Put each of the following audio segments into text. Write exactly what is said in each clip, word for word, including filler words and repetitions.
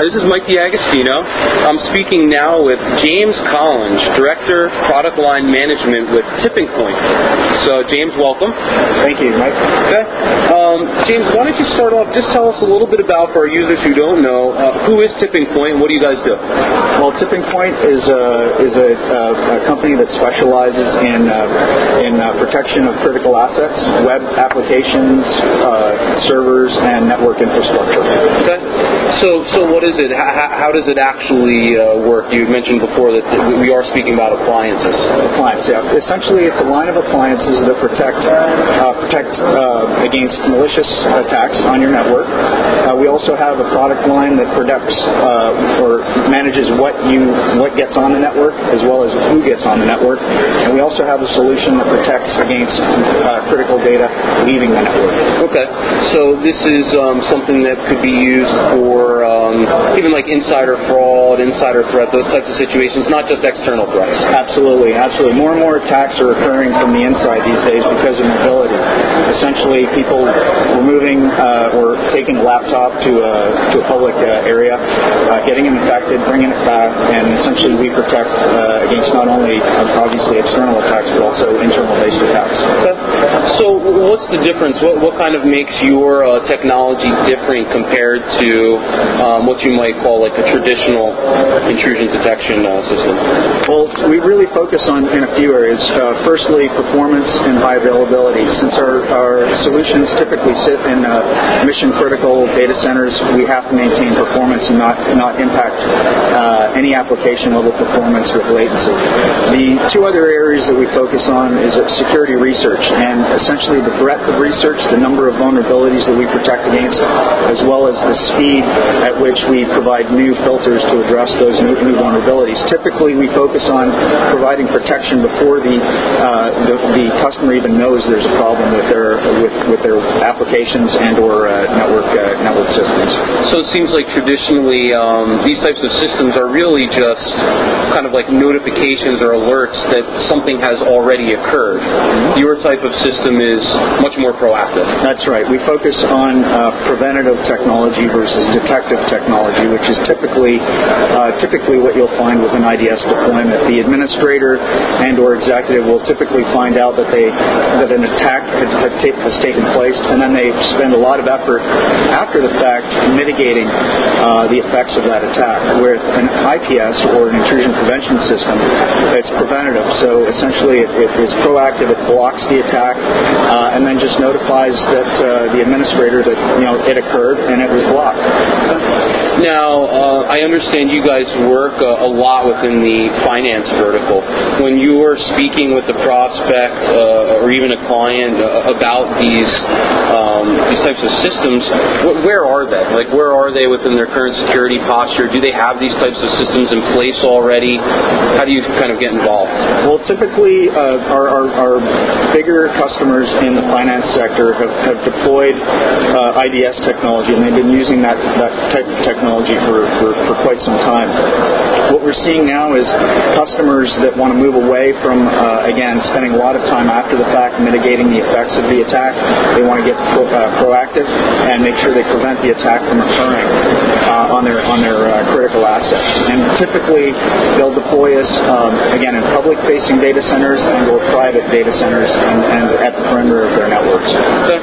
Hi, this is Mike D'Agostino. I'm speaking now with James Collins, Director, Product Line Management with Tipping Point. So, James, welcome. Thank you, Mike. Okay. Um, James, why don't you start off, just tell us a little bit about, for our users who don't know, uh, who is Tipping Point and what do you guys do? Well, Tipping Point is a, is a, a company that specializes in, uh, in uh, protection of critical assets, web applications, uh, servers, and network infrastructure. Okay. So, so what is it? How, how does it actually uh, work? You mentioned before that we are speaking about appliances. Appliance, yeah. Essentially, it's a line of appliances that protect uh, protect uh, against malicious attacks on your network. Uh, we also have a product line that protects uh, or manages what you what gets on the network as well as who gets on the network. And we also have a solution that protects against uh, critical data leaving the network. Okay. So this is um, something that could be used for um, even like insider fraud, insider threat, those types of situations, not just external threats. Absolutely, absolutely. More and more attacks are occurring from the inside these days because of mobility. Essentially, people removing uh, or taking a laptop to a, to a public uh, area, uh, getting it infected, bringing it back, and essentially we protect uh, against not only uh, obviously external attacks but also internal-based attacks. Okay. So what's the difference? What, what kind of makes your uh, technology different compared to um, what you might call like a traditional intrusion detection uh, system? Well, we really focus on in a few areas. Uh, firstly, performance and high availability. Since our, our solutions typically sit in uh, mission-critical data centers, we have to maintain performance and not not impact uh, any application-level performance with latency. The two other areas that we focus on is security research, and essentially the breadth of research, the number of vulnerabilities that we protect against, as well as the speed at which we provide new filters to address those new, new vulnerabilities. Typically, we focus on providing protection before the, uh, the the customer even knows there's a problem with their with, with their applications and or uh, network uh, network systems. So it seems like traditionally um, these types of systems are really just kind of like notifications or alerts that something has already occurred. Mm-hmm. Your type of system is much more proactive. That's right. We focus on uh, preventative technology versus detective technology, which is typically uh, typically what you'll find with an I D S deployment. The administrator and or executive will typically find out that they that an attack had, had ta- has taken place, and then they spend a lot of effort after the fact mitigating uh, the effects of that attack. With an I P S or an intrusion prevention system, it's preventative. So essentially, it, it is proactive. It blocks the attack, uh, and then just notifies that uh, the administrator that you know it occurred and it was blocked. Now, uh, I understand you guys work uh, a lot within the finance vertical. When you are speaking with a prospect uh, or even a client uh, about these um, these types of systems, wh- where are they? Like, where are they within their current security posture? Do they have these types of systems in place already? How do you kind of get involved? Well, typically, uh, our, our, our bigger customers in the finance sector have, have deployed uh, I D S technology, and they've been using that, that type of technology for, for, for quite some time. What we're seeing now is customers that want to move away from, uh, again, spending a lot of time after the fact mitigating the effects of the attack. They want to get pro, uh, proactive and make sure they prevent the attack from occurring uh, on their on their uh, critical assets. And typically, they'll deploy us, um, again, in public-facing data centers and or private data centers and, and at the perimeter of their networks. Okay.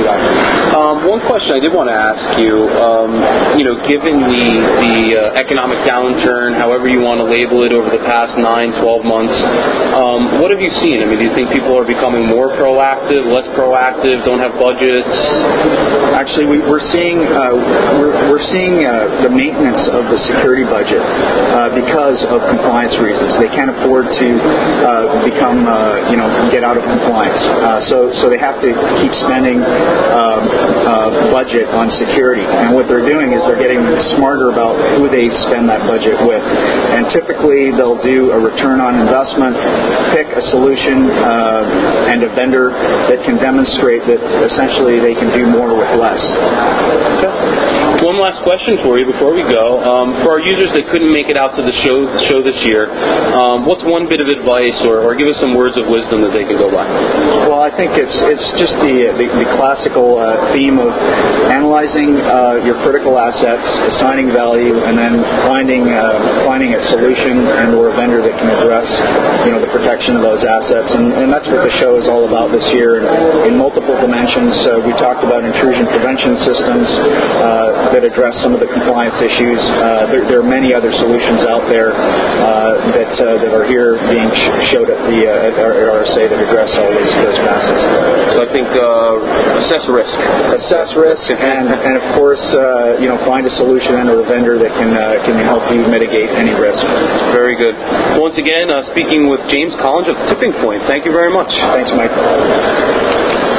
Um, one question I did want to ask you, um, you know, given the, the uh, economic downturn, however you want to label it, over the past nine, twelve months, um, what have you seen? I mean, do you think people are becoming more proactive, less proactive, don't have budgets? Actually, we, we're seeing uh, we're, we're seeing uh, the maintenance of the security budget uh, because of compliance reasons. They can't afford to uh, become, uh, you know, get out of compliance. Uh, so, so they have to keep spending um, uh, budget on security. And what they're doing is they're getting smarter about who they spend that budget with. And typically, they'll do a return on investment, pick a solution uh, and a vendor that can demonstrate that essentially they can do more with less. Okay. One last question for you before we go. Um, for our users that couldn't make it out to the show show this year, um, what's one bit of advice, or, or give us some words of wisdom that they can go by? Well, I think it's it's just the the, the classical uh, theme of analyzing uh, your critical assets, assigning value, and then finding uh, finding a solution and or a vendor that can address you know the protection of those assets, and, and that's what the show is all about this year in, in multiple dimensions. Uh, we talked about intrusion prevention systems uh, that address some of the compliance issues. Uh, there, there are many other solutions out there uh, that uh, that are here being sh- showed at the uh, at R S A that address all those, those facets. So I think uh, assess risk, assess risk, and and of course uh, you know find a solution or a vendor that can uh, can help you mitigate any risk. Very good. Once again, uh, speaking with James Collins of Tipping Point. Thank you very much. Thanks, Mike.